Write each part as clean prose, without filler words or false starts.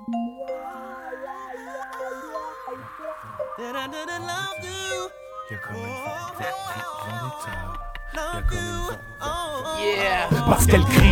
Parce qu'elle crie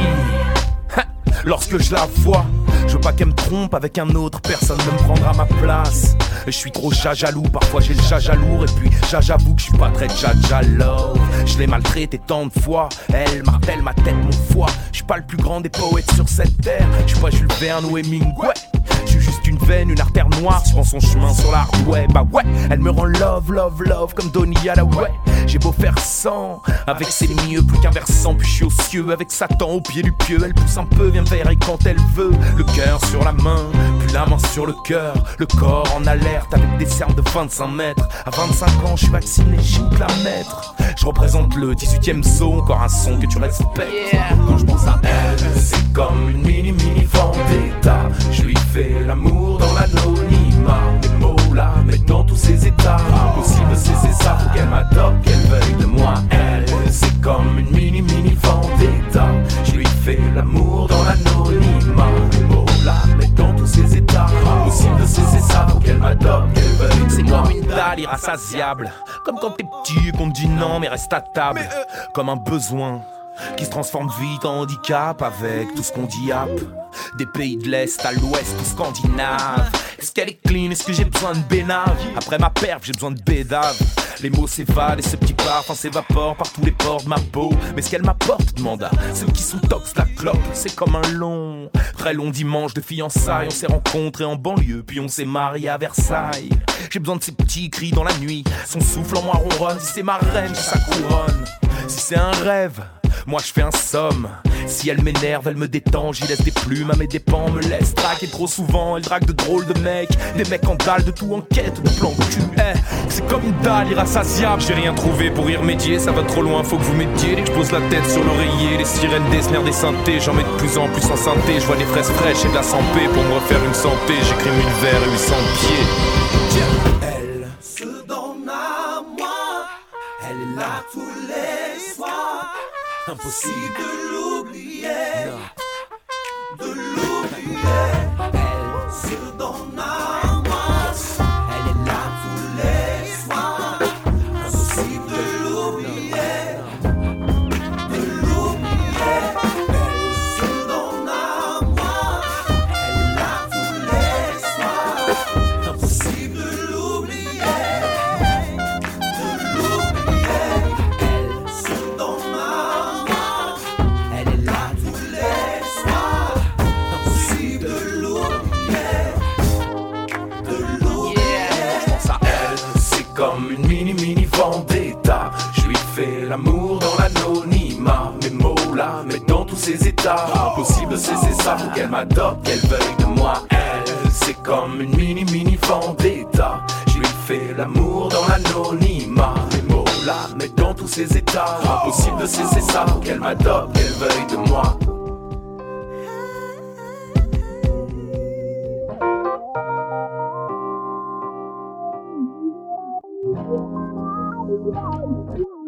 lorsque je la vois. Je veux pas qu'elle me trompe avec un autre, personne ne me prendra ma place. Je suis trop jaloux, parfois j'ai le jaja lourd. Et puis j'avoue que je suis pas très love. Je l'ai maltraité tant de fois, elle martèle ma tête, mon foie. Je suis pas le plus grand des poètes sur cette terre. Je suis pas Jules Verne ou Hemingway. Je suis juste une veine, une artère noire suivant son chemin sur la ouais. Bah ouais, elle me rend love comme Donny Hathaway. J'ai beau faire sang, avec ses mieux, plus qu'un versant. Puis je suis aux cieux, avec Satan au pied du pieu. Elle pousse un peu, vient vers et quand elle veut. Le cœur sur la main, puis la main sur le cœur. Le corps en alerte, avec des cernes de 25 mètres. À 25 ans, je suis vacciné, je suis la maître. Je représente le 18e saut, encore un son que tu respectes. Quand je pense à elle, c'est comme une mini vendetta. Je lui fais l'amour dans l'anonymat. Mes mots là, mais dans tous ses états. Impossible cesser ça, faut qu'elle m'adopte, qu'elle veuille de moi. Elle, c'est comme une mini vendetta. Je lui fais l'amour dans l'anonymat. Mes mots là, mais dans tous ses états. Impossible cesser ça, faut qu'elle m'adopte, qu'elle veuille de moi. C'est comme une dalle irrassasiable. Comme quand t'es petit et qu'on te dit non mais reste à table. Comme un besoin qui se transforme vite en handicap avec tout ce qu'on diape. Des pays de l'Est à l'Ouest ou scandinave. Est-ce qu'elle est clean? Est-ce que j'ai besoin de bénave? Après ma perf, j'ai besoin de bédave. Les mots s'évadent et ce petit parfum s'évapore par tous les pores de ma peau. Mais ce qu'elle m'apporte, demanda ceux qui sous-toxent la clope. C'est comme un long, très long dimanche de fiançailles. On s'est rencontrés en banlieue, puis on s'est mariés à Versailles. J'ai besoin de ces petits cris dans la nuit. Son souffle en moi ronronne. Si c'est ma reine, sa couronne. Si c'est un rêve, moi je fais un somme. Si elle m'énerve, elle me détend. J'y laisse des plumes à mes dépens. Me laisse traquer trop souvent. Elle drague de drôles de mecs. Des mecs en dalle, de tout en quête de plan de cul. C'est comme une dalle irrassasiable. J'ai rien trouvé pour y remédier. Ça va trop loin, faut que vous m'aidiez. Dès que je pose la tête sur l'oreiller, les sirènes, des snares, des synthés. J'en mets de plus en plus en synthé. Je vois des fraises fraîches et de la santé. Pour me refaire une santé, j'écris 1000 vers et 800 pieds. Elle se donne à moi. Elle est là tous les soirs. Impossible de l'oublier, de l'oublier. Elle se donne à moi. Elle est là tous les soirs. Impossible de l'oublier, de l'oublier. Elle se donne à moi. Elle est là tous les soirs. Impossible de l'oublier, de l'oublier. Elle se donne à moi. Comme une mini vendetta. Je lui fais l'amour dans l'anonymat. Mes mots là, mais dans tous ses états. Impossible cesser ça, faut qu'elle m'adopte, qu'elle veuille de moi. Elle, c'est comme une mini vendetta. Je lui fais l'amour dans l'anonymat. Mes mots là, mais dans tous ses états. Impossible de cesser ça, faut qu'elle m'adopte, qu'elle veuille de moi. Yeah.